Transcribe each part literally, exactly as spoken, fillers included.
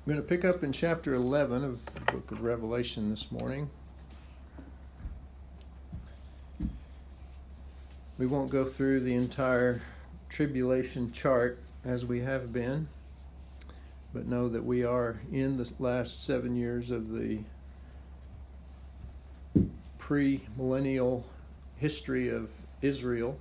I'm going to pick up in chapter eleven of the book of Revelation this morning. We won't go through the entire tribulation chart as we have been, but know that we are in the last seven years of the pre-millennial history of Israel.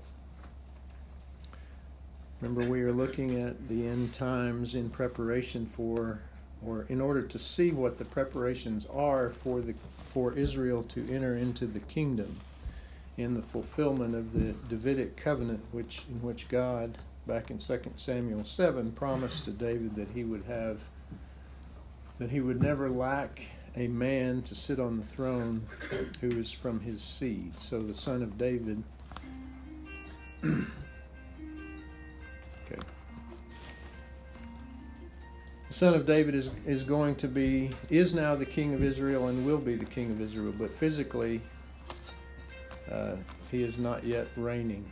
Remember, we are looking at the end times in preparation for, or in order to see what the preparations are for the for Israel to enter into the kingdom, in the fulfillment of the Davidic covenant, which in which God, back in Second Samuel seven, promised to David that he would have, that he would never lack a man to sit on the throne who is from his seed. So the son of David. Okay. The son of David is, is going to be, is now the king of Israel and will be the king of Israel, but physically uh, he is not yet reigning.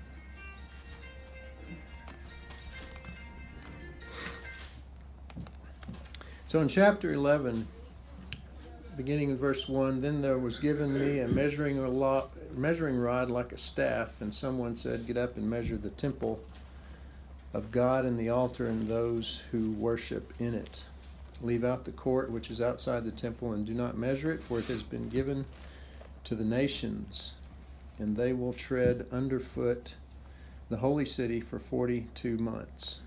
So in chapter eleven, beginning in verse one, then there was given me a measuring, a lo- measuring rod like a staff, and someone said, get up and measure the temple of God and the altar and those who worship in it. Leave out the court which is outside the temple and do not measure it, for it has been given to the nations, and they will tread underfoot the holy city for forty-two months.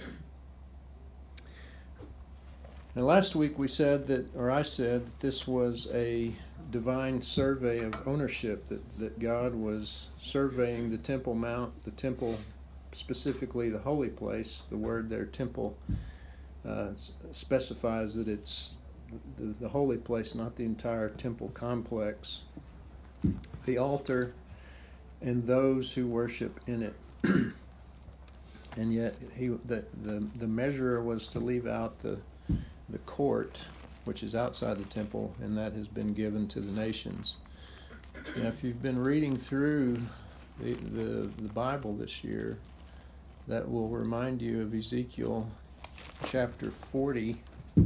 Now last week we said that, or I said, that this was a divine survey of ownership, that, that God was surveying the Temple Mount, the temple, specifically the holy place. The word there, temple, uh, specifies that it's the, the holy place, not the entire temple complex. The altar and those who worship in it. And yet he the, the, the measurer was to leave out the the court, which is outside the temple, and that has been given to the nations. Now, if you've been reading through the, the, the Bible this year, that will remind you of Ezekiel chapter forty. Uh,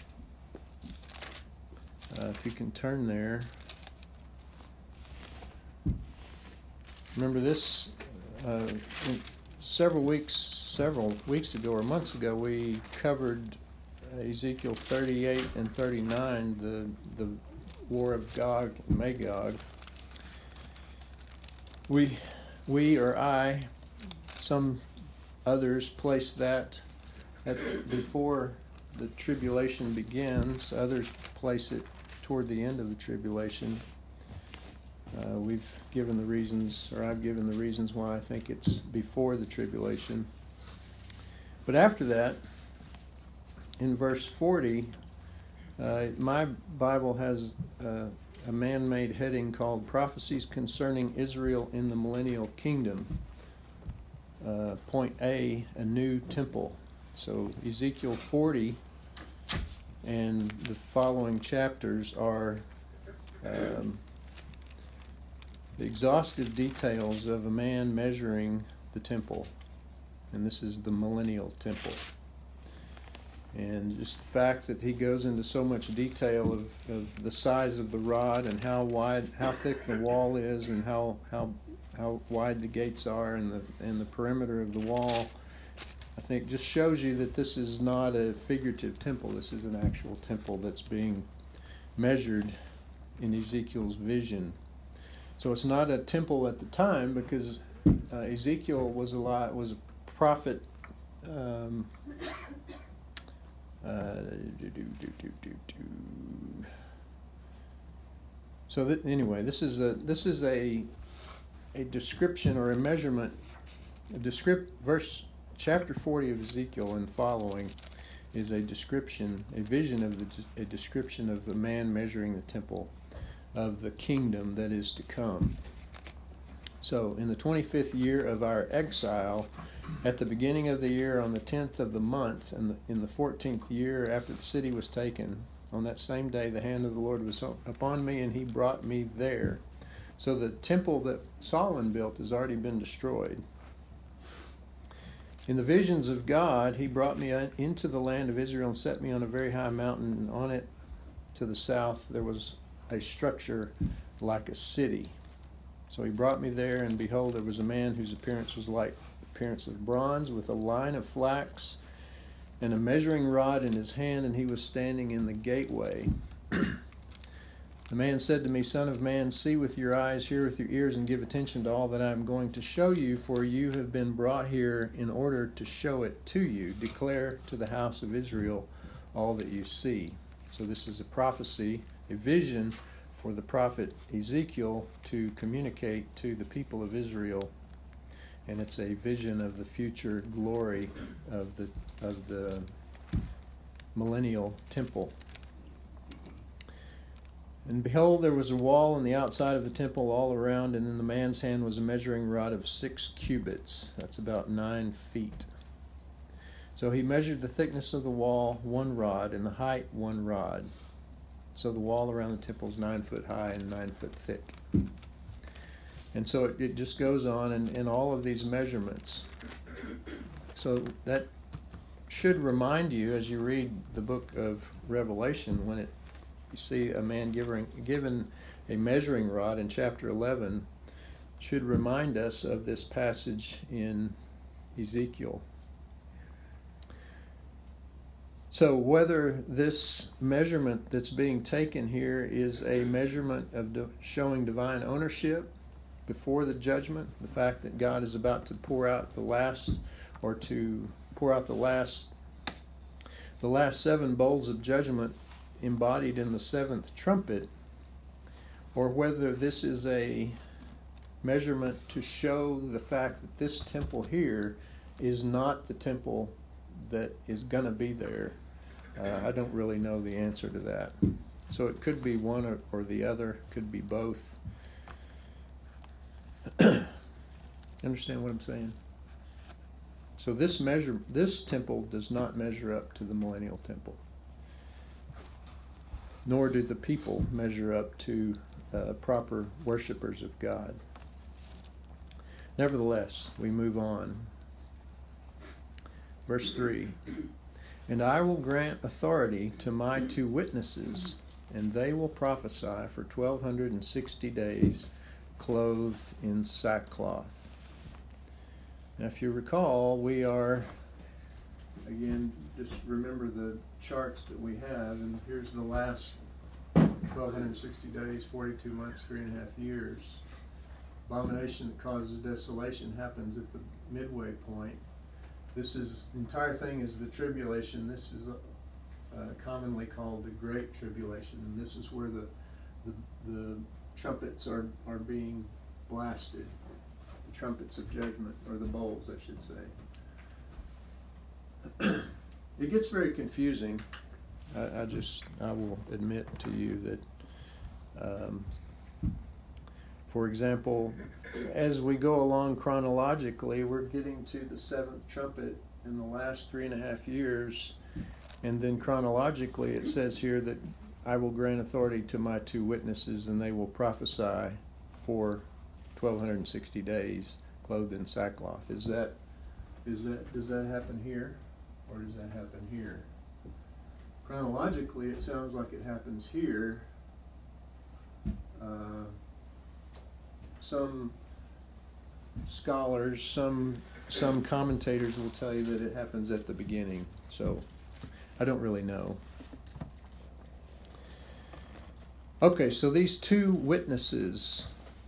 if you can turn there. Remember this, uh, several weeks, several weeks ago or months ago, we covered Ezekiel thirty-eight and thirty-nine, the the war of Gog and Magog. We, we or I, some others place that at, before the tribulation begins. Others place it toward the end of the tribulation. Uh, we've given the reasons, or I've given the reasons why I think it's before the tribulation. But after that, in verse forty, uh, my Bible has uh, a man-made heading called Prophecies Concerning Israel in the Millennial Kingdom. Uh, point A, a new temple. So Ezekiel forty and the following chapters are um, the exhaustive details of a man measuring the temple. And this is the millennial temple. And just the fact that he goes into so much detail of, of the size of the rod and how wide, how thick the wall is, and how how how wide the gates are, and the and the perimeter of the wall, I think just shows you that this is not a figurative temple. This is an actual temple that's being measured in Ezekiel's vision. So it's not a temple at the time, because uh, Ezekiel was a lot, was a prophet. Um, Uh, do, do, do, do, do, do. So that, anyway, this is a this is a a description or a measurement. A descript verse chapter forty of Ezekiel and following is a description, a vision of the a description of a man measuring the temple of the kingdom that is to come. So in the twenty-fifth year of our exile, at the beginning of the year, on the tenth of the month, and in the fourteenth year after the city was taken, on that same day the hand of the Lord was upon me, and he brought me there. So the temple that Solomon built has already been destroyed. In the visions of God, he brought me into the land of Israel and set me on a very high mountain, and on it to the south there was a structure like a city. So he brought me there, and behold, there was a man whose appearance was like the appearance of bronze, with a line of flax and a measuring rod in his hand, and he was standing in the gateway. The man said to me, Son of man, see with your eyes, hear with your ears, and give attention to all that I am going to show you, for you have been brought here in order to show it to you. Declare to the house of Israel all that you see. So this is a prophecy, a vision for the prophet Ezekiel to communicate to the people of Israel. And it's a vision of the future glory of the of the millennial temple. And behold, there was a wall on the outside of the temple all around, and in the man's hand was a measuring rod of six cubits. That's about nine feet. So he measured the thickness of the wall, one rod, and the height, one rod. So the wall around the temple is nine foot high and nine foot thick. And so it, it just goes on in, in all of these measurements. So that should remind you, as you read the book of Revelation, when it you see a man given, given a measuring rod in chapter eleven, should remind us of this passage in Ezekiel. So whether this measurement that's being taken here is a measurement of di- showing divine ownership before the judgment, the fact that God is about to pour out the last, or to pour out the last, the last seven bowls of judgment embodied in the seventh trumpet, or whether this is a measurement to show the fact that this temple here is not the temple that is going to be there. Uh, I don't really know the answer to that. So it could be one or, or the other, could be both. Understand what I'm saying? So this measure, this temple does not measure up to the millennial temple, nor do the people measure up to uh, proper worshipers of God. Nevertheless, we move on. Verse three, and I will grant authority to my two witnesses, and they will prophesy for twelve sixty days, clothed in sackcloth. Now, if you recall, we are, again, just remember the charts that we have, and here's the last twelve sixty days, forty-two months, three and a half years. Abomination that causes desolation happens at the midway point. This is, the entire thing is the tribulation. This is uh, commonly called the Great Tribulation, and this is where the the, the trumpets are, are being blasted. The trumpets of judgment, or the bowls, I should say. It gets very confusing. I, I just, I will admit to you that, um, for example, as we go along chronologically, we're getting to the seventh trumpet in the last three and a half years, and then chronologically it says here that I will grant authority to my two witnesses, and they will prophesy for twelve sixty days, clothed in sackcloth. Is that, is that, does that happen here, or does that happen here? Chronologically, it sounds like it happens here. Uh, some scholars, some some commentators will tell you that it happens at the beginning. So I don't really know. Okay, so these two witnesses.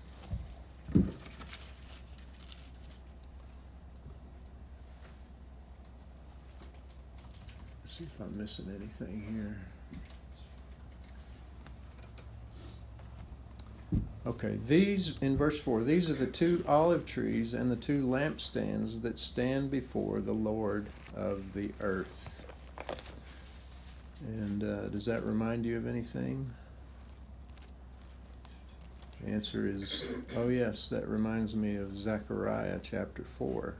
Let's see if I'm missing anything here. Okay, these, in verse four, these are the two olive trees and the two lampstands that stand before the Lord of the earth. And uh, does that remind you of anything? The answer is, oh yes, that reminds me of Zechariah chapter four.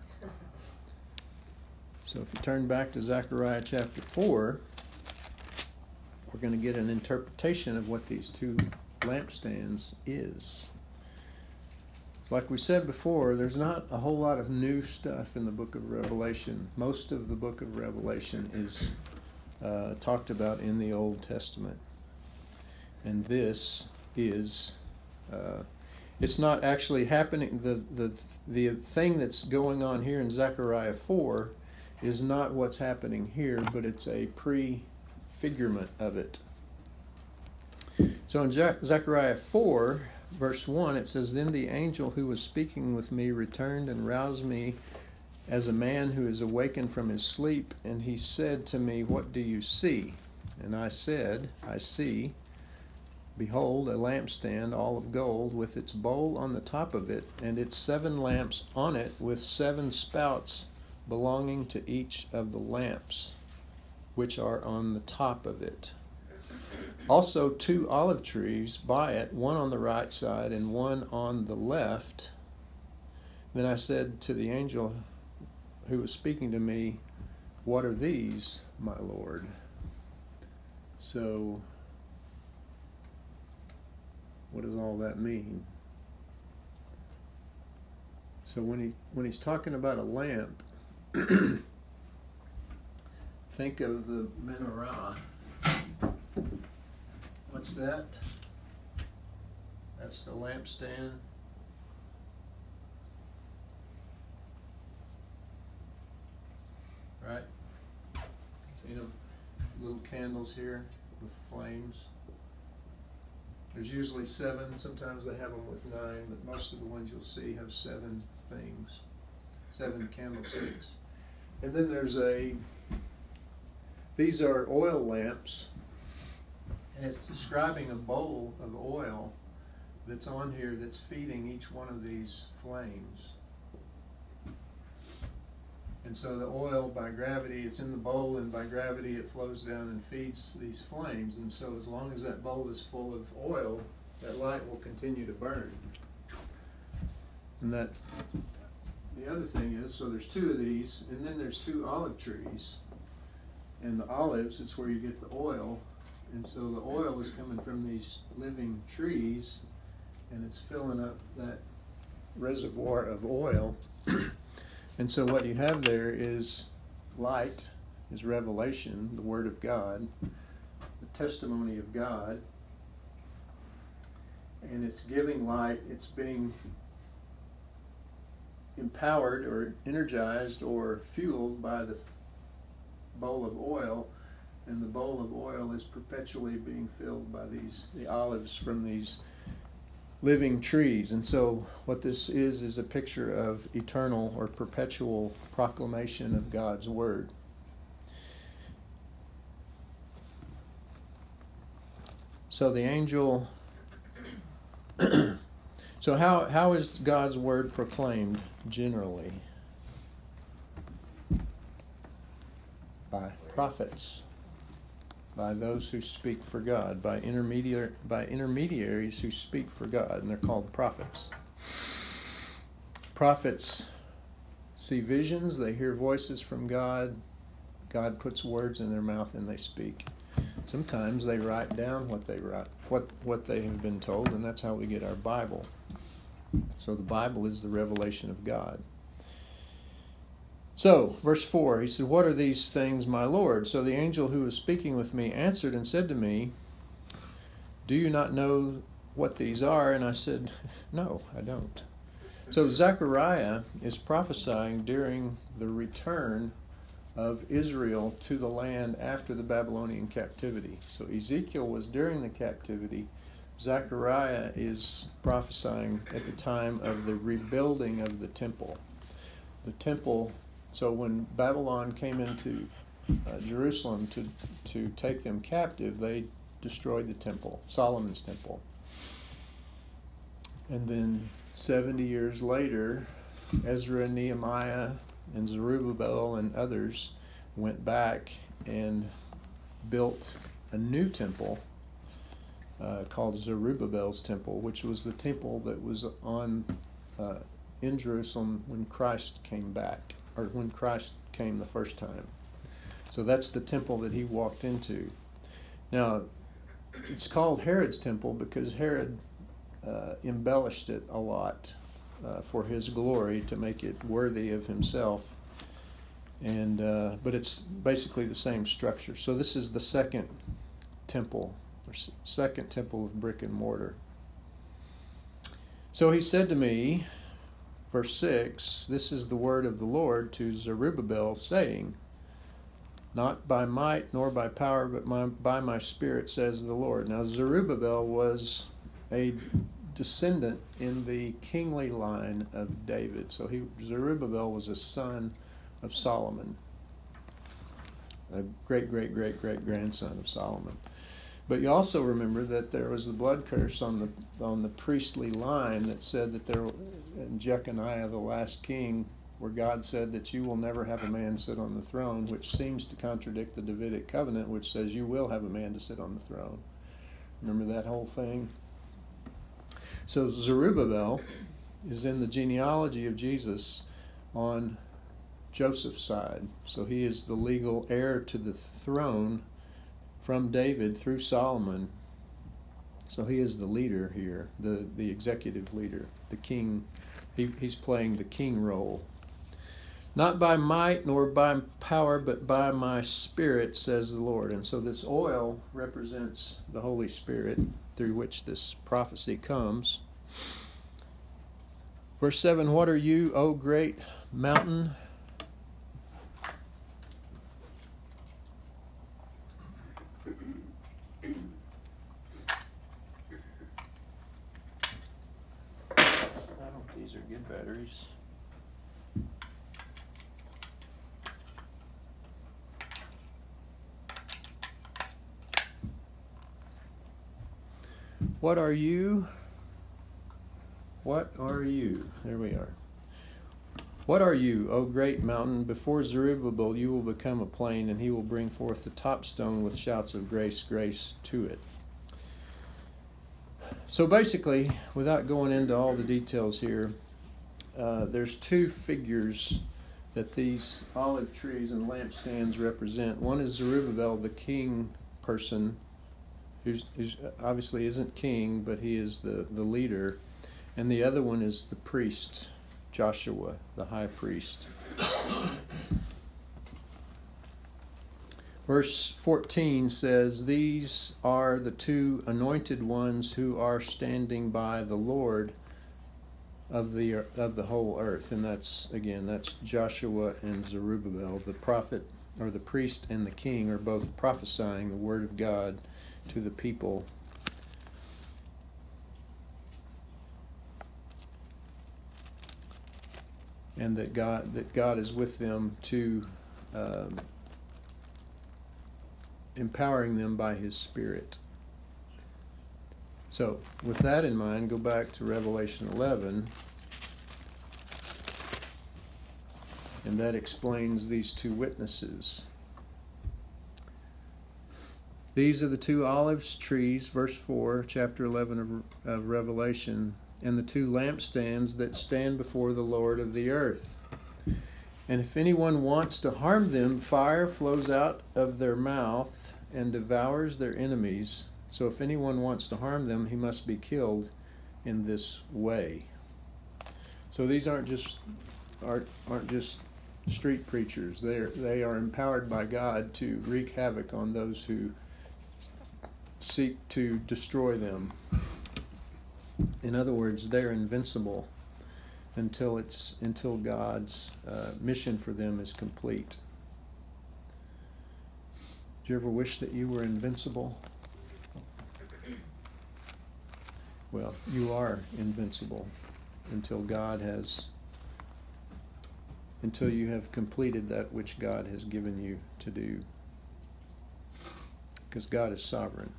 So if you turn back to Zechariah chapter four, we're going to get an interpretation of what these two lampstands is. like we said before, there's not a whole lot of new stuff in the book of Revelation. Most of the book of Revelation is uh, talked about in the Old Testament. And this is, uh, it's not actually happening. The, the, the thing that's going on here in Zechariah four is not what's happening here, but it's a prefigurement of it. So in Zechariah four, verse one, it says, "Then the angel who was speaking with me returned and roused me as a man who is awakened from his sleep. And he said to me, 'What do you see?' And I said, 'I see, behold, a lampstand all of gold, with its bowl on the top of it, and its seven lamps on it, with seven spouts belonging to each of the lamps, which are on the top of it. Also two olive trees by it, one on the right side and one on the left.' Then I said to the angel who was speaking to me, 'What are these, my Lord?'" So, what does all that mean? So when he when he's talking about a lamp, think of the menorah. What's that? That's the lampstand. Right? See them little candles here with flames. There's usually seven. Sometimes they have them with nine, but most of the ones you'll see have seven things, seven candlesticks. And then there's a, these are oil lamps, and it's describing a bowl of oil that's on here that's feeding each one of these flames. And so the oil, by gravity, it's in the bowl, and by gravity it flows down and feeds these flames. And so as long as that bowl is full of oil, that light will continue to burn. And that, the other thing is, so there's two of these, and then there's two olive trees. And the olives, it's where you get the oil. And so the oil is coming from these living trees, and it's filling up that reservoir of oil. And so what you have there is light, is revelation, the Word of God, the testimony of God, and it's giving light, it's being empowered or energized or fueled by the bowl of oil, and the bowl of oil is perpetually being filled by these the olives from these living trees. And so what this is is a picture of eternal or perpetual proclamation of God's Word. So the angel so how how is God's Word proclaimed generally? By prophets, by those who speak for God, by intermediary, by intermediaries who speak for God, and they're called prophets. Prophets see visions, they hear voices from God, God puts words in their mouth and they speak. Sometimes they write down what they write, what, what they have been told, and that's how we get our Bible. So the Bible is the revelation of God. So, verse four, he said, "What are these things, my Lord?" So the angel who was speaking with me answered and said to me, "Do you not know what these are?" And I said, "No, I don't." So Zechariah is prophesying during the return of Israel to the land after the Babylonian captivity. So Ezekiel was during the captivity. Zechariah is prophesying at the time of the rebuilding of the temple. The temple... So when Babylon came into uh, Jerusalem to, to take them captive, they destroyed the temple, Solomon's temple. And then seventy years later, Ezra, Nehemiah, and Zerubbabel and others went back and built a new temple uh, called Zerubbabel's temple, which was the temple that was on uh, in Jerusalem when Christ came back, or when Christ came the first time. So that's the temple that he walked into. Now, it's called Herod's temple because Herod uh, embellished it a lot uh, for his glory, to make it worthy of himself. And uh, but it's basically the same structure. So this is the second temple, or s- second temple of brick and mortar. So he said to me, verse six, "This is the word of the Lord to Zerubbabel, saying, not by might nor by power, but my, by my Spirit, says the Lord." Now Zerubbabel was a descendant in the kingly line of David. So he Zerubbabel was a son of Solomon, a great, great, great, great grandson of Solomon. But you also remember that there was the blood curse on the on the priestly line that said that there, in Jeconiah, the last king, where God said that you will never have a man sit on the throne, which seems to contradict the Davidic covenant, which says you will have a man to sit on the throne. Remember that whole thing? So Zerubbabel is in the genealogy of Jesus on Joseph's side. So he is the legal heir to the throne from David through Solomon. So he is the leader here, the, the executive leader, the king. He, he's playing the king role. "Not by might nor by power, but by my Spirit, says the Lord." And so this oil represents the Holy Spirit through which this prophecy comes. Verse seven, "What are you, O great mountain?" I hope these are good batteries. What are you? What are you? There we are. "What are you, O great mountain? Before Zerubbabel you will become a plain, and he will bring forth the top stone with shouts of grace, grace to it." So basically, without going into all the details here, uh, there's two figures that these olive trees and lampstands represent. One is Zerubbabel, the king person, who's, who's obviously isn't king, but he is the, the leader. And the other one is the priest, Joshua, the high priest. Verse fourteen says, "These are the two anointed ones who are standing by the Lord of the of the whole earth." And that's, again, that's Joshua and Zerubbabel. The prophet, or the priest, and the king are both prophesying the word of God to the people. And that God that God is with them to um, empowering them by His Spirit. So, with that in mind, go back to Revelation eleven, and that explains these two witnesses. "These are the two olive trees," verse four, chapter eleven of, of Revelation, "and the two lampstands that stand before the Lord of the earth. And if anyone wants to harm them, fire flows out of their mouth and devours their enemies. So if anyone wants to harm them, he must be killed in this way." So these aren't just aren't, aren't just street preachers. They are, they are empowered by God to wreak havoc on those who seek to destroy them. In other words, they're invincible until it's until God's uh, mission for them is complete. Do you ever wish that you were invincible? Well, you are invincible until God has, until you have completed that which God has given you to do. Because God is sovereign.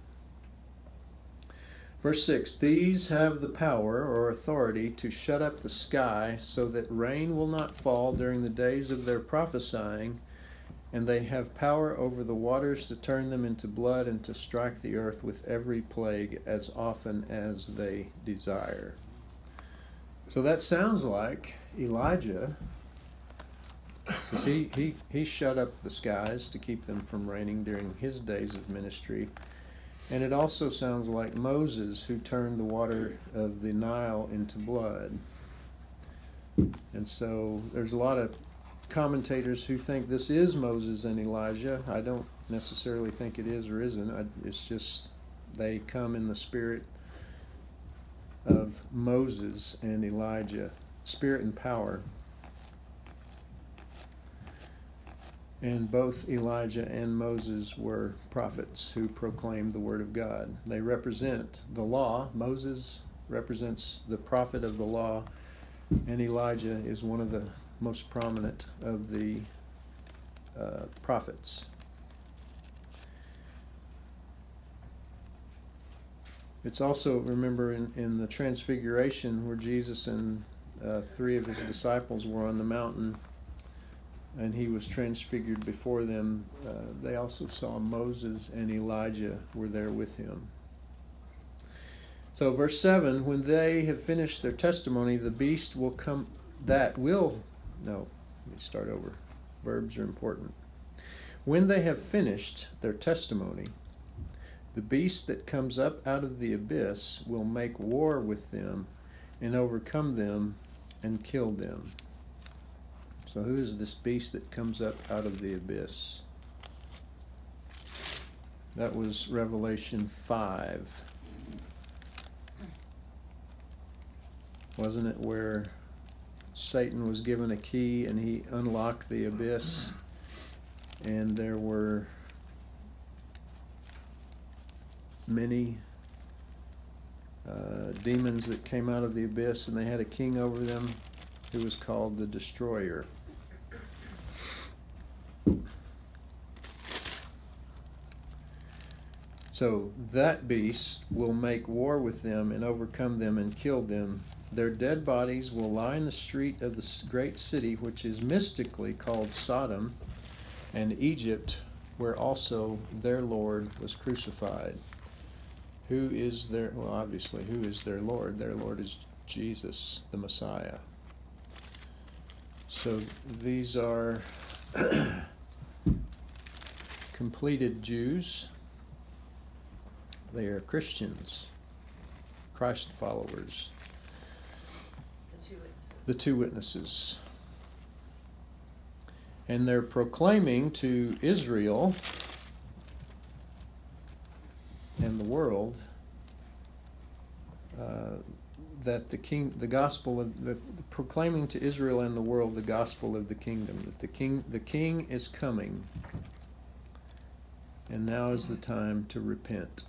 Verse six, "These have the power or authority to shut up the sky so that rain will not fall during the days of their prophesying, and they have power over the waters to turn them into blood and to strike the earth with every plague as often as they desire." So that sounds like Elijah, because he, he, he shut up the skies to keep them from raining during his days of ministry. And it also sounds like Moses, who turned the water of the Nile into blood. And so there's a lot of commentators who think this is Moses and Elijah. I don't necessarily think it is or isn't. I, it's just they come in the spirit of Moses and Elijah, spirit and power. And both Elijah and Moses were prophets who proclaimed the word of God. They represent the law. Moses represents the prophet of the law, and Elijah is one of the most prominent of the uh, prophets. It's also, remember, in, in the Transfiguration where Jesus and uh, three of his disciples were on the mountain and he was transfigured before them, uh, they also saw Moses and Elijah were there with him. So verse seven, when they have finished their testimony, the beast will come, that will, no, let me start over. Verbs are important. When they have finished their testimony, the beast that comes up out of the abyss will make war with them and overcome them and kill them. So who is this beast that comes up out of the abyss? That was Revelation five. Wasn't it where Satan was given a key and he unlocked the abyss, and there were many uh, demons that came out of the abyss, and they had a king over them who was called the Destroyer. So that beast will make war with them and overcome them and kill them. Their dead bodies will lie in the street of the great city, which is mystically called Sodom and Egypt, where also their Lord was crucified. Who is their, well, obviously, who is their Lord? Their Lord is Jesus, the Messiah. So these are completed Jews. They are Christians, Christ followers. The two witnesses. The two witnesses. And they're proclaiming to Israel and the world uh, that the king, the gospel of the, the proclaiming to Israel and the world the gospel of the kingdom, that the king, the king is coming, and now is the time to repent.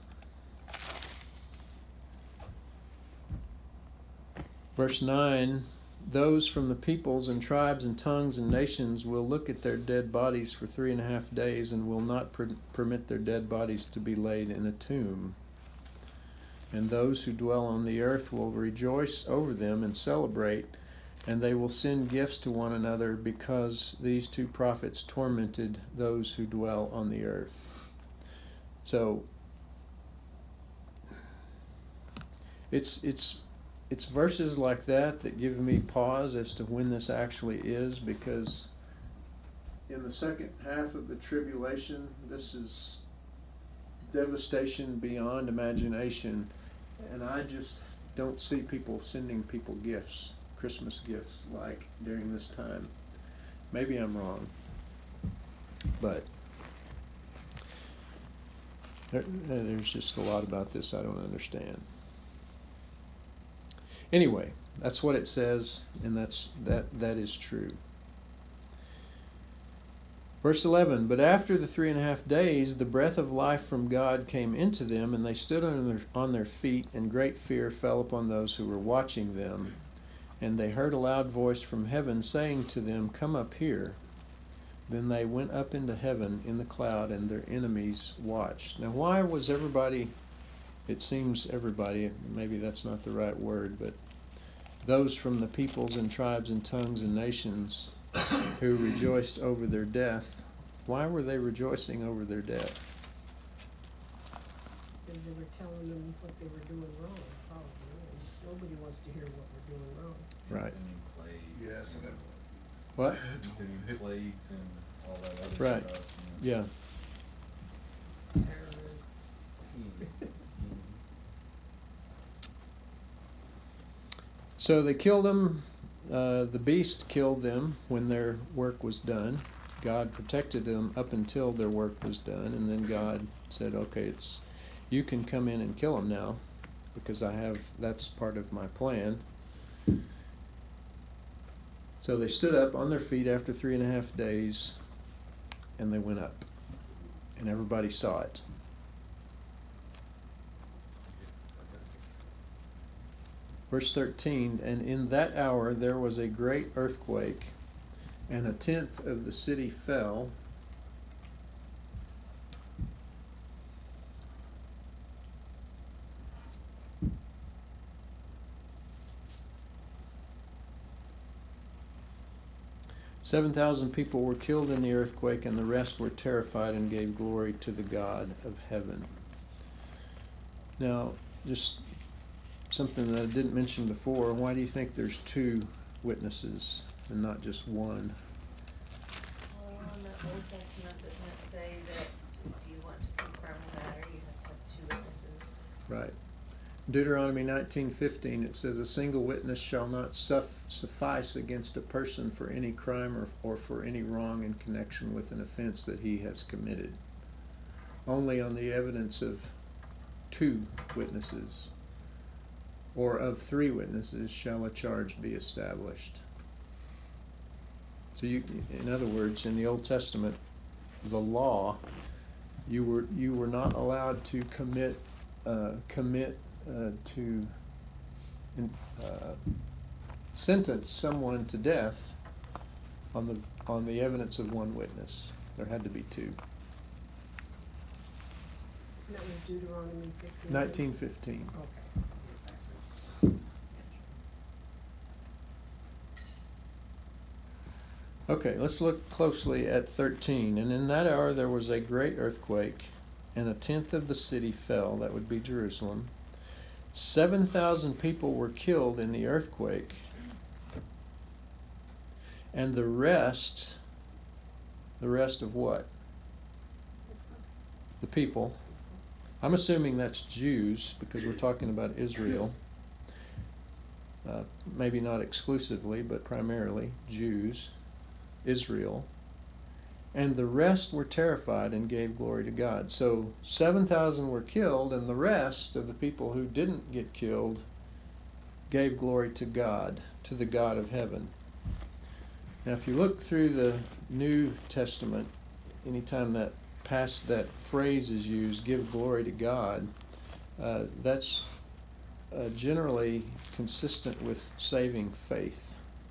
Verse nine, those from the peoples and tribes and tongues and nations will look at their dead bodies for three and a half days and will not per- permit their dead bodies to be laid in a tomb. And those who dwell on the earth will rejoice over them and celebrate, and they will send gifts to one another because these two prophets tormented those who dwell on the earth. So it's it's it's verses like that that give me pause as to when this actually is, because in the second half of the tribulation, this is devastation beyond imagination, and I just don't see people sending people gifts, Christmas gifts, like during this time. Maybe I'm wrong, but there, there's just a lot about this I don't understand. Anyway, that's what it says, and that's that that is true. Verse eleven, but after the three and a half days, the breath of life from God came into them, and they stood on their, on their feet, and great fear fell upon those who were watching them. And they heard a loud voice from heaven saying to them, come up here. Then they went up into heaven in the cloud, and their enemies watched. Now, why was everybody, it seems everybody, maybe that's not the right word, but those from the peoples and tribes and tongues and nations who rejoiced over their death, why were they rejoicing over their death? Because they were telling them what they were doing wrong, probably. And nobody wants to hear what we're doing wrong. Right. Sending plagues. Yes. And What? sending plagues and all that other Right. stuff. you know. Yeah. Terrorists. So they killed them. uh, the beast killed them when their work was done. God protected them up until their work was done, and then God said, okay, it's you can come in and kill them now, because I have, that's part of my plan. So they stood up on their feet after three and a half days, and they went up, and everybody saw it. Verse thirteen, and in that hour there was a great earthquake, and a tenth of the city fell. Seven thousand people were killed in the earthquake, and the rest were terrified and gave glory to the God of heaven. Now, just something that I didn't mention before, why do you think there's two witnesses and not just one? Well, in the Old Testament, doesn't it say that if you want to confirm a matter, you have to have two witnesses? Right. Deuteronomy nineteen fifteen, it says, a single witness shall not suff- suffice against a person for any crime or, or for any wrong in connection with an offense that he has committed. Only on the evidence of two witnesses or of three witnesses shall a charge be established. So you, in other words, in the Old Testament, the law, you were you were not allowed to commit uh, commit uh, to uh, sentence someone to death on the on the evidence of one witness. There had to be two. That was Deuteronomy fifteen. Nineteen fifteen. Okay. Okay, let's look closely at thirteen. And in that hour there was a great earthquake, and a tenth of the city fell. That would be Jerusalem. Seven thousand people were killed in the earthquake, and the rest, the rest of what? The people. I'm assuming that's Jews, because we're talking about Israel. Uh, maybe not exclusively, but primarily Jews. Israel, and the rest were terrified and gave glory to God. So seven thousand were killed, and the rest of the people who didn't get killed gave glory to God, to the God of heaven. Now, if you look through the New Testament, anytime that past that phrase is used, give glory to God, uh, that's uh, generally consistent with saving faith.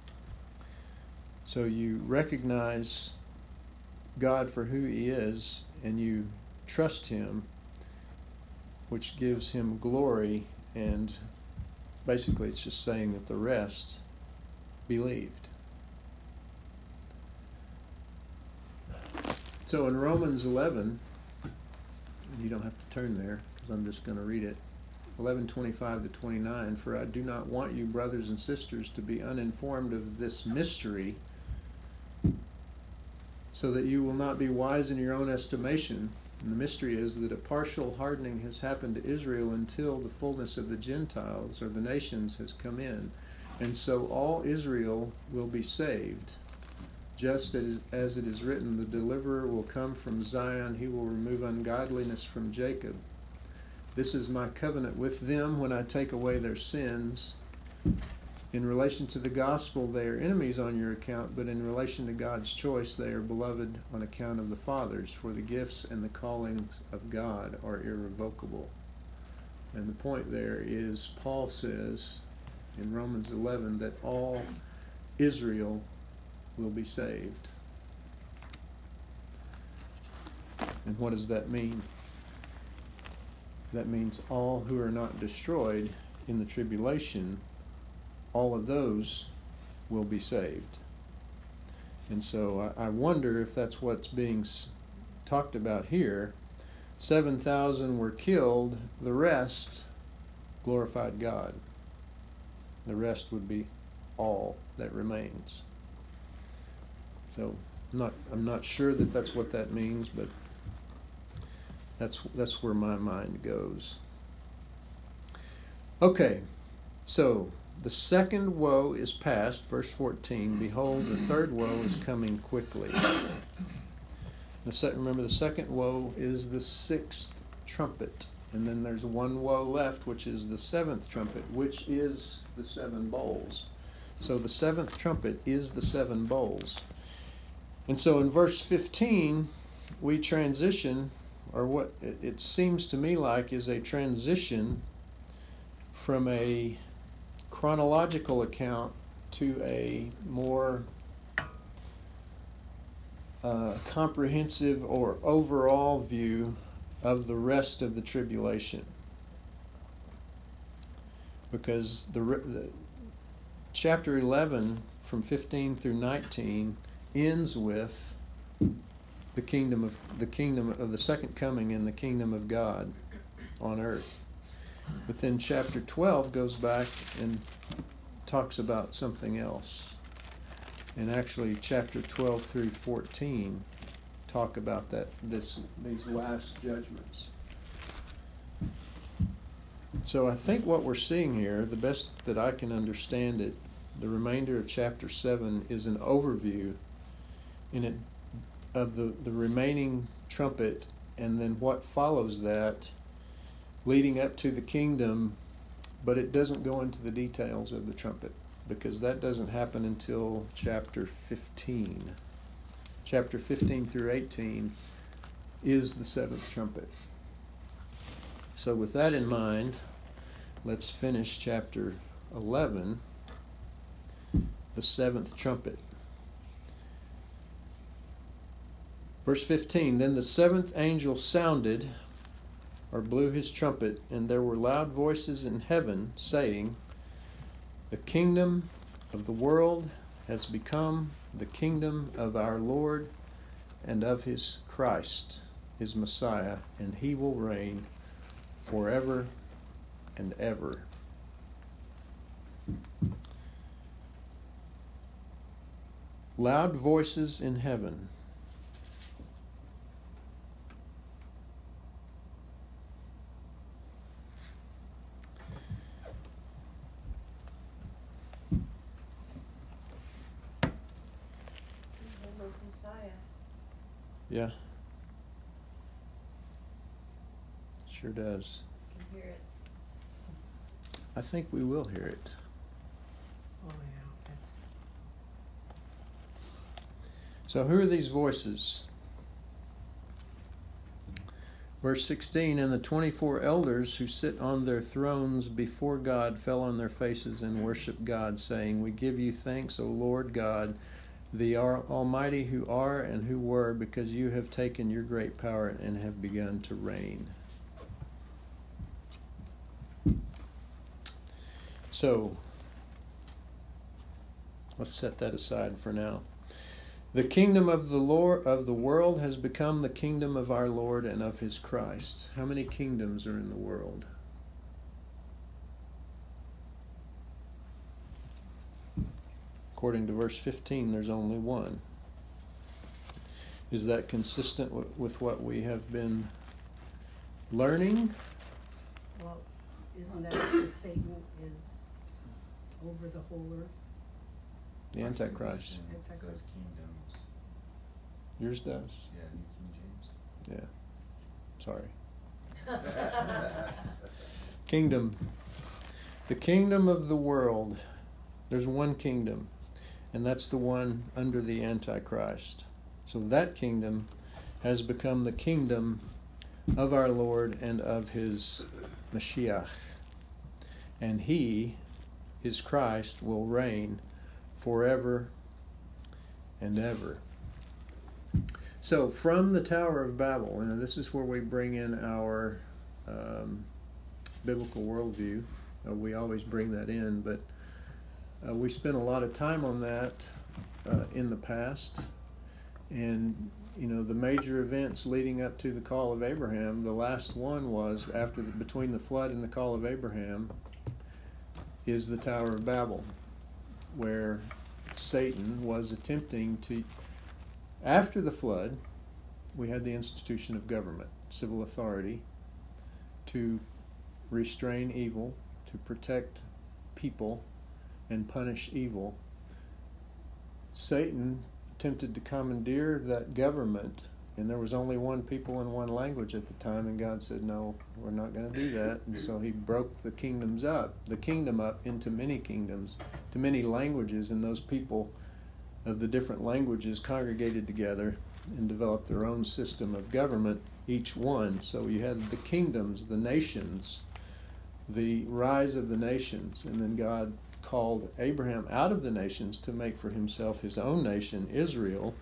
So you recognize God for who He is, and you trust Him, which gives Him glory, and basically it's just saying that the rest believed. So in Romans eleven, you don't have to turn there because I'm just going to read it, eleven twenty-five to twenty-nine, for I do not want you, brothers and sisters, to be uninformed of this mystery, so that you will not be wise in your own estimation. And the mystery is that a partial hardening has happened to Israel until the fullness of the Gentiles, or the nations, has come in. And so all Israel will be saved. Just as, as it is written, the deliverer will come from Zion, he will remove ungodliness from Jacob. This is my covenant with them when I take away their sins. In relation to the gospel, they are enemies on your account, but in relation to God's choice, they are beloved on account of the fathers, for the gifts and the callings of God are irrevocable. And the point there is, Paul says in Romans eleven that all Israel will be saved. And what does that mean? That means all who are not destroyed in the tribulation, all of those will be saved. And so I, I wonder if that's what's being s- talked about here. seven thousand were killed, the rest glorified God. The rest would be all that remains. So I'm not, I'm not sure that that's what that means, but that's, that's where my mind goes. Okay, so the second woe is past, verse fourteen. Behold, the third woe is coming quickly. The se- remember, the second woe is the sixth trumpet. And then there's one woe left, which is the seventh trumpet, which is the seven bowls. So the seventh trumpet is the seven bowls. And so in verse fifteen, we transition, or what it, it seems to me like is a transition from a chronological account to a more uh, comprehensive or overall view of the rest of the tribulation. Because the, the chapter eleven from fifteen through nineteen ends with the kingdom of the kingdom of the second coming and the kingdom of God on earth. But then chapter twelve goes back and talks about something else. And actually chapter twelve through fourteen talk about that this these last judgments. So I think what we're seeing here, the best that I can understand it, the remainder of chapter seven is an overview in it of the, the remaining trumpet, and then what follows that leading up to the kingdom, but it doesn't go into the details of the trumpet because that doesn't happen until chapter fifteen. Chapter fifteen through eighteen is the seventh trumpet. So with that in mind, let's finish chapter eleven, the seventh trumpet. Verse fifteen, then the seventh angel sounded, or blew his trumpet, and there were loud voices in heaven saying, the kingdom of the world has become the kingdom of our Lord and of his Christ, his Messiah, and he will reign forever and ever. Loud voices in heaven. Yeah. Sure does. You can hear it. I think we will hear it. Oh, yeah, that's, So who are these voices? Verse sixteen, and the twenty-four elders who sit on their thrones before God fell on their faces and worshiped God, saying, we give you thanks, O Lord God, the Almighty, who are and who were, because you have taken your great power and have begun to reign. So, let's set that aside for now. The kingdom of the Lord of the world has become the kingdom of our Lord and of his Christ. How many kingdoms are in the world? According to verse fifteen, there's only one. Is that consistent w- with what we have been learning? well, isn't that because Satan is over the whole earth? The Antichrist. It says kingdoms. Yours does? Yeah, New King James. Yeah. Sorry. Kingdom. The kingdom of the world. There's one kingdom, and that's the one under the Antichrist. So that kingdom has become the kingdom of our Lord and of his Mashiach. And he, his Christ, will reign forever and ever. So from the Tower of Babel, and this is where we bring in our um, biblical worldview. Uh, we always bring that in, but uh, we spent a lot of time on that uh, in the past. And, you know, the major events leading up to the call of Abraham, the last one was after the, between the flood and the call of Abraham is the Tower of Babel, where Satan was attempting to, after the flood, we had the institution of government, civil authority, to restrain evil, to protect people, and punish evil. Satan attempted to commandeer that government, and there was only one people and one language at the time, and God said, no, we're not going to do that. And so he broke the kingdoms up, the kingdom up into many kingdoms, to many languages, and those people of the different languages congregated together and developed their own system of government, each one. So you had the kingdoms, the nations, the rise of the nations, and then God called Abraham out of the nations to make for himself his own nation, Israel,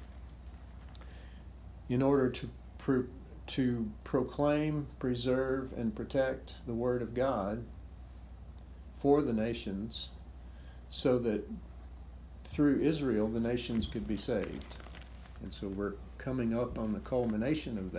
in order to pro- to proclaim, preserve, and protect the Word of God for the nations, so that through Israel the nations could be saved. And so we're coming up on the culmination of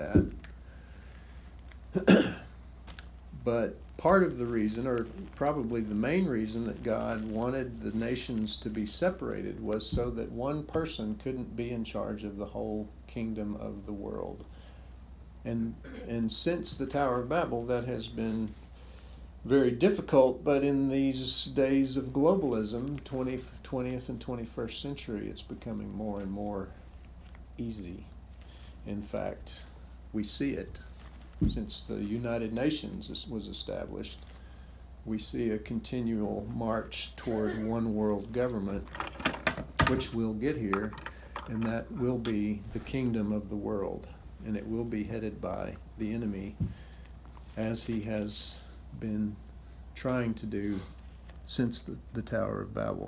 that. But part of the reason, or probably the main reason, that God wanted the nations to be separated was so that one person couldn't be in charge of the whole kingdom of the world. And and since the Tower of Babel, that has been very difficult, but in these days of globalism, twentieth and twenty-first century, it's becoming more and more easy. In fact, we see it. Since the United Nations was established, we see a continual march toward one world government, which will get here, and that will be the kingdom of the world, and it will be headed by the enemy, as he has been trying to do since the, the Tower of Babel.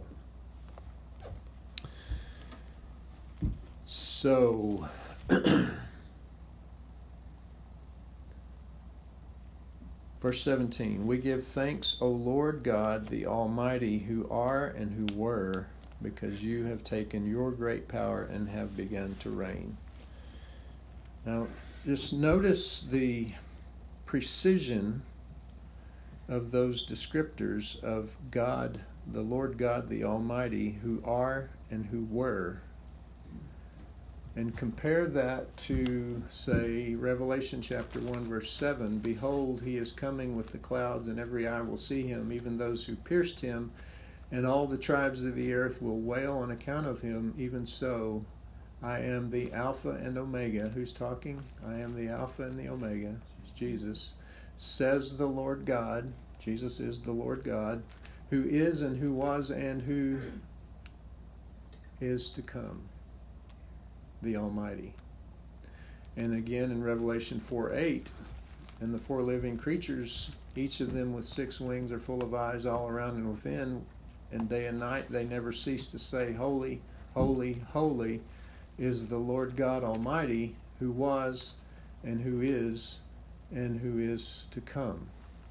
So, verse seventeen, we give thanks, O Lord God, the Almighty, who are and who were, because you have taken your great power and have begun to reign. Now, just notice the precision of those descriptors of God, the Lord God, the Almighty, who are and who were. And compare that to, say, Revelation chapter one, verse seven. Behold, he is coming with the clouds, and every eye will see him, even those who pierced him, and all the tribes of the earth will wail on account of him. Even so, I am the Alpha and Omega. Who's talking? I am the Alpha and the Omega. It's Jesus. Says the Lord God. Jesus is the Lord God, who is and who was and who is to come. The Almighty. And again in Revelation four eight, and the four living creatures, each of them with six wings, are full of eyes all around and within, and day and night they never cease to say, Holy, holy, holy is the Lord God Almighty, who was and who is and who is to come.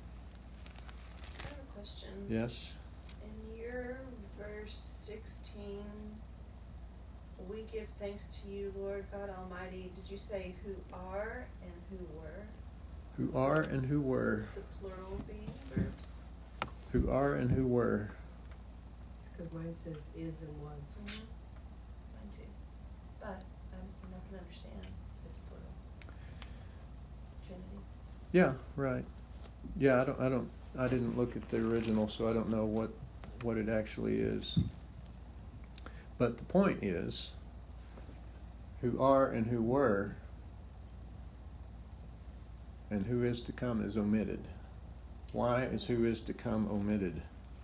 I have a question. Yes? In your verse sixteen, we give thanks to you, Lord God Almighty. Did you say who are and who were? Who are and who were. The plural being verbs? Who are and who were. It's because mine says is and was. Mm-hmm. Mine too. But I'm, I'm not going to understand if it's plural. Trinity. Yeah, right. Yeah, I don't I don't I didn't look at the original, so I don't know what what it actually is. But the point is, who are and who were and who is to come is omitted. Why is who is to come omitted?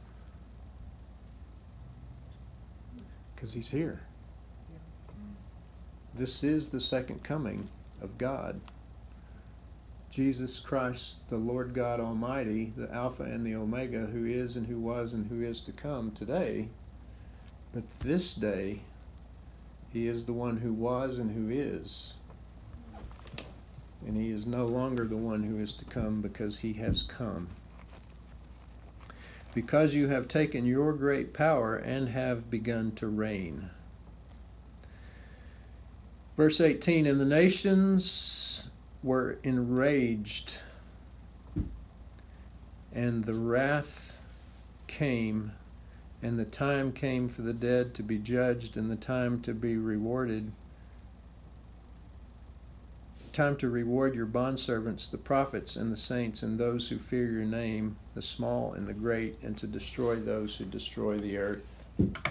Because he's here. This is the second coming of God. Jesus Christ, the Lord God Almighty, the Alpha and the Omega, who is and who was and who is to come today. But this day, he is the one who was and who is. And he is no longer the one who is to come, because he has come. Because you have taken your great power and have begun to reign. Verse eighteen, and the nations were enraged, and the wrath came, and the time came for the dead to be judged, and the time to be rewarded. time to reward your bondservants, the prophets and the saints, and those who fear your name, the small and the great, and to destroy those who destroy the earth.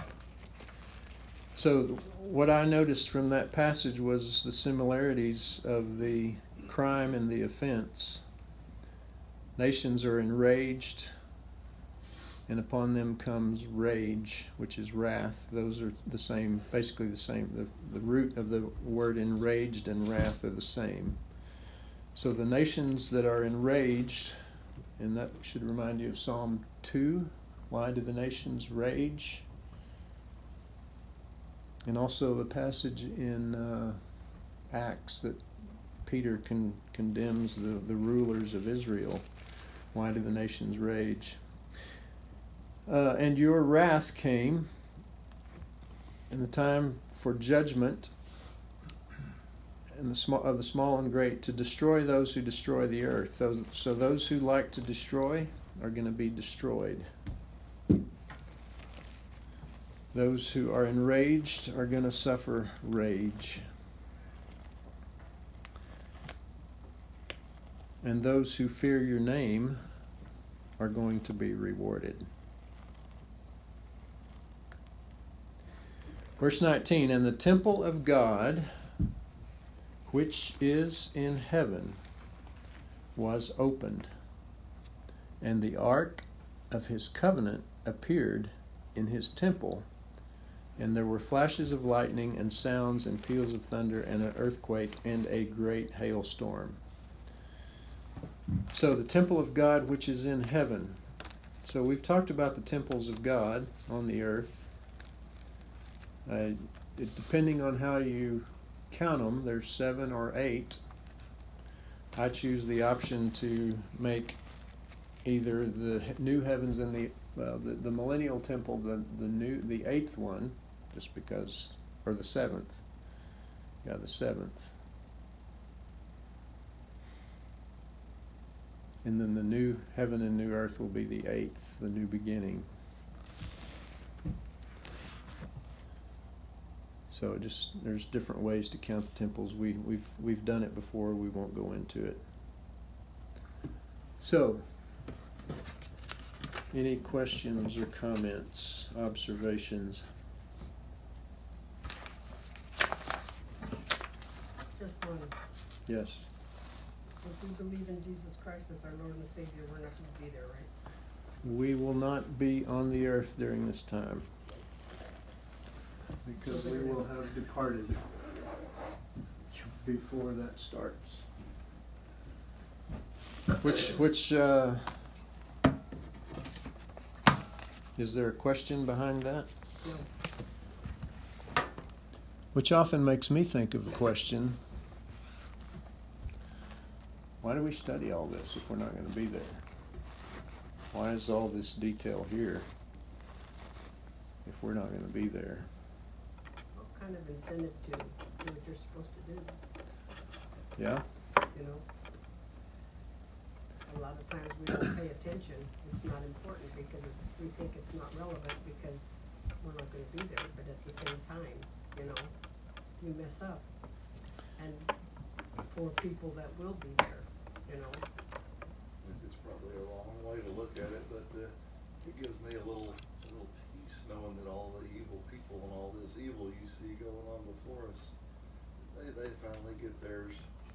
So what I noticed from that passage was the similarities of the crime and the offense. Nations are enraged, and upon them comes rage, which is wrath. Those are the same, basically the same. The, the root of the word enraged and wrath are the same. So the nations that are enraged, and that should remind you of Psalm two. Why do the nations rage? And also the passage in uh, Acts that Peter con- condemns the, the rulers of Israel. Why do the nations rage? Uh, and your wrath came, and the time for judgment and the small, of the small and great, to destroy those who destroy the earth. Those, so those who like to destroy are going to be destroyed. Those who are enraged are going to suffer rage. And those who fear your name are going to be rewarded. Verse nineteen, and the temple of God, which is in heaven, was opened, and the ark of his covenant appeared in his temple, and there were flashes of lightning and sounds and peals of thunder and an earthquake and a great hailstorm. So the temple of God which is in heaven. So we've talked about the temples of God on the earth. Uh, it, depending on how you count them, there's seven or eight. I choose the option to make either the new heavens and the well, the, the millennial temple, the the new the eighth one, just because, or the seventh. Yeah, the seventh. And then the new heaven and new earth will be the eighth, the new beginning. So it just there's different ways to count the temples. We we've we've done it before. We won't go into it. So, any questions or comments, observations? Just one. Yes. If we believe in Jesus Christ as our Lord and Savior, we're not going to be there, right? We will not be on the earth during this time, because we will have departed before that starts. Which, which, uh, is there a question behind that? No. Which often makes me think of a question. Why do we study all this if we're not going to be there? Why is all this detail here if we're not going to be there? What kind of incentive to do what you're supposed to do, Yeah? you know? A lot of times we don't pay attention. It's not important because it's, we think it's not relevant because we're not going to be there. But at the same time, you know, we mess up. And for people that will be there, you know. I think it's probably a wrong way to look at it, but uh, it gives me a little, a little peace knowing that all the evil people and all this evil you see going on before us, they they finally get theirs.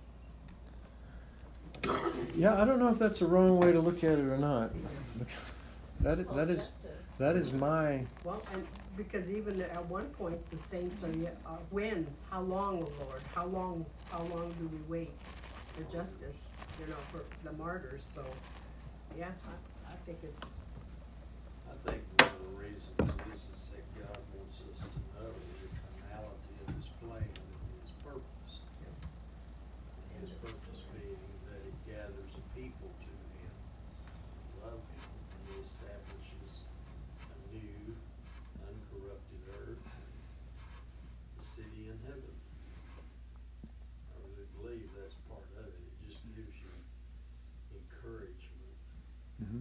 Yeah, I don't know if that's a wrong way to look at it or not. That is, that is that is my Well, and because even at one point the saints are yet, uh, when, how long, O Lord, how long, how long do we wait for justice, you know, for the martyrs, so, yeah, I, I think it's, I think one of the reasons is, is that God wants us to know the finality of His plan and His purpose. And His purpose being that He gathers a people to Him, love Him, and He establishes a new, uncorrupted earth, a city in heaven. I really believe that's part of it. It just gives you encouragement. mm-hmm.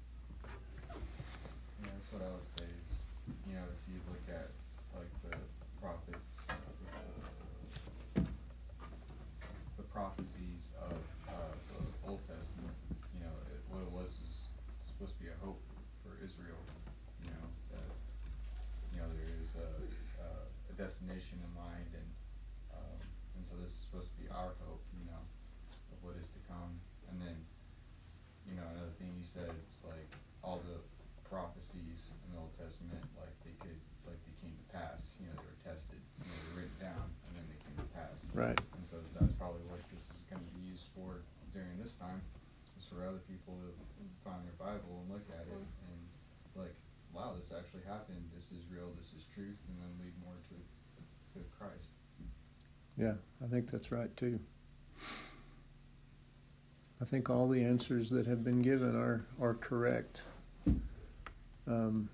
Yeah, that's what I would say is, you know, if you look at like the prophets, uh, the prophets destination in mind, and um, and so this is supposed to be our hope, you know, of what is to come. And then, you know, another thing you said, it's like all the prophecies in the Old Testament, like they could, like they came to pass. You know, they were tested, you know, they were written down, and then they came to pass. Right. And so that's probably what this is going to be used for during this time, is for other people to find their Bible and look at it and like, wow, this actually happened. This is real. This is truth, and then lead more to to Christ. Yeah, I think that's right too. I think all the answers that have been given are are correct. Um,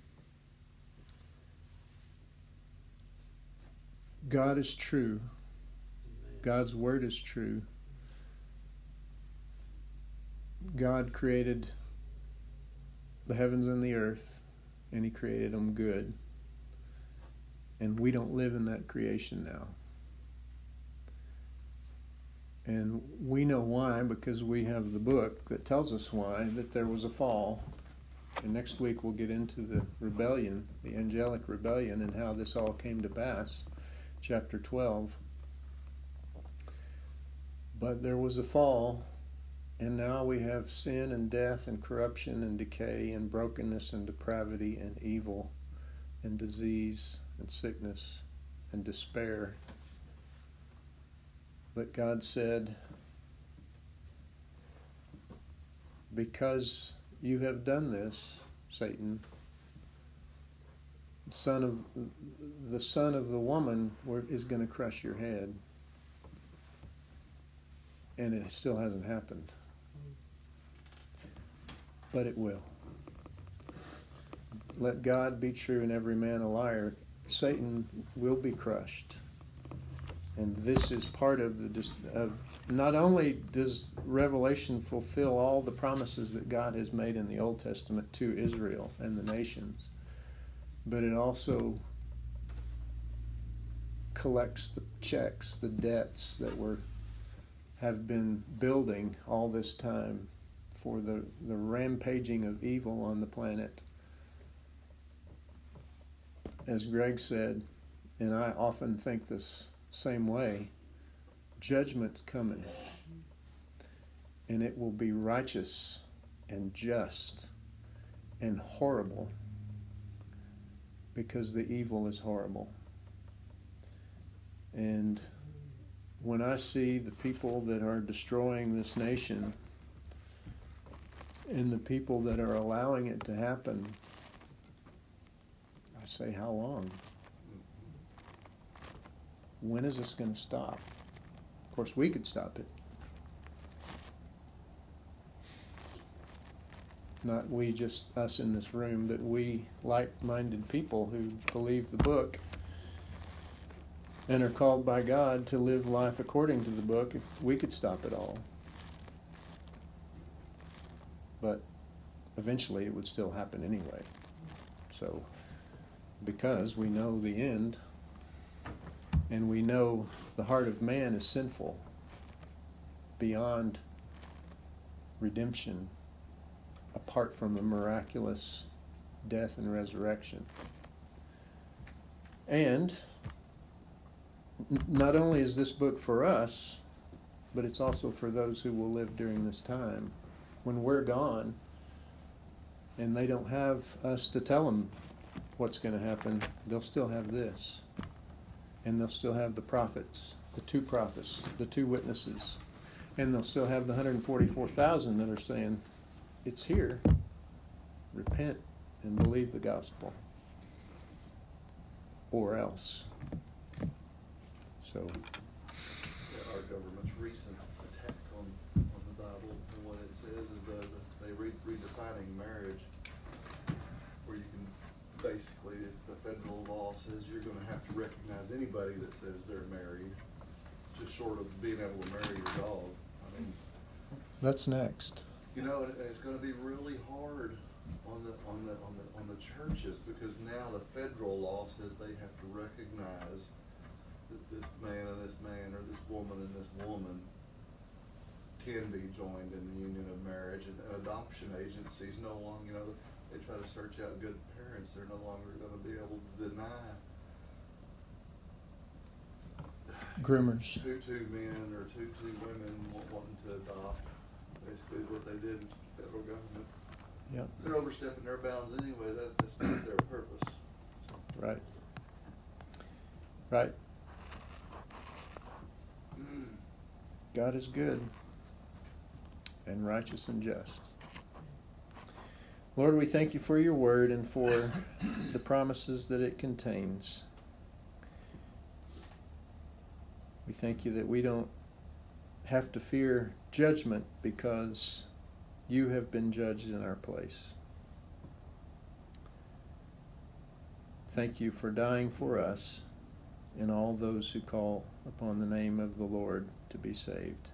God is true. God's word is true. God created the heavens and the earth, and he created them good. And we don't live in that creation now. And we know why, because we have the book that tells us why, that there was a fall. And next week we'll get into the rebellion, the angelic rebellion, and how this all came to pass, chapter twelve. But there was a fall, and now we have sin and death and corruption and decay and brokenness and depravity and evil and disease and sickness and despair. But God said, because you have done this, Satan, son of the son of the woman is going to crush your head. And it still hasn't happened. But it will. Let God be true and every man a liar. Satan will be crushed. And this is part of the of not only does Revelation fulfill all the promises that God has made in the Old Testament to Israel and the nations, but it also collects the checks, the debts that were have been building all this time for the, the rampaging of evil on the planet. As Greg said, and I often think this same way, judgment's coming. And it will be righteous and just and horrible because the evil is horrible. And when I see the people that are destroying this nation and the people that are allowing it to happen, I say, how long? When is this going to stop? Of course, we could stop it. Not we, just us in this room, but we like-minded people who believe the book and are called by God to live life according to the book, if we could stop it all. But eventually it would still happen anyway. So, because we know the end, and we know the heart of man is sinful beyond redemption, apart from a miraculous death and resurrection. And n- not only is this book for us, but it's also for those who will live during this time. When we're gone, and they don't have us to tell them what's going to happen, they'll still have this. And they'll still have the prophets, the two prophets, the two witnesses. And they'll still have the one hundred forty-four thousand that are saying, it's here. Repent and believe the gospel. Or else. So. Yeah, our government's recent attack on, on the Bible, and what it says is the, the they re, redefining marriage, where you can basically, the federal law says you're going to have to recognize anybody that says they're married, just short of being able to marry your dog. I mean, That's next. you know, and it's going to be really hard on the on the on the on the churches, because now the federal law says they have to recognize that this man and this man, or this woman and this woman, can be joined in the union of marriage. And, and adoption agencies no longer, you know, they try to search out good parents. They're no longer going to be able to deny Groomers. two-two men or two-two women wa- wanting to adopt. Basically, is what they did in the federal government. Yep. They're overstepping their bounds anyway. That, that's not their purpose. Right. Right. Mm. God is good and righteous and just. Lord, we thank you for your word and for the promises that it contains. We thank you that we don't have to fear judgment because you have been judged in our place. Thank you for dying for us and all those who call upon the name of the Lord to be saved.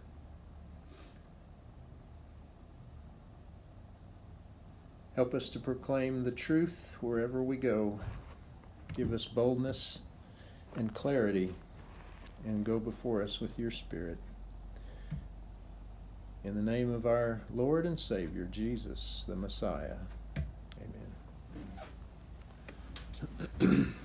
Help us to proclaim the truth wherever we go. Give us boldness and clarity, and go before us with your Spirit. In the name of our Lord and Savior, Jesus, the Messiah. Amen.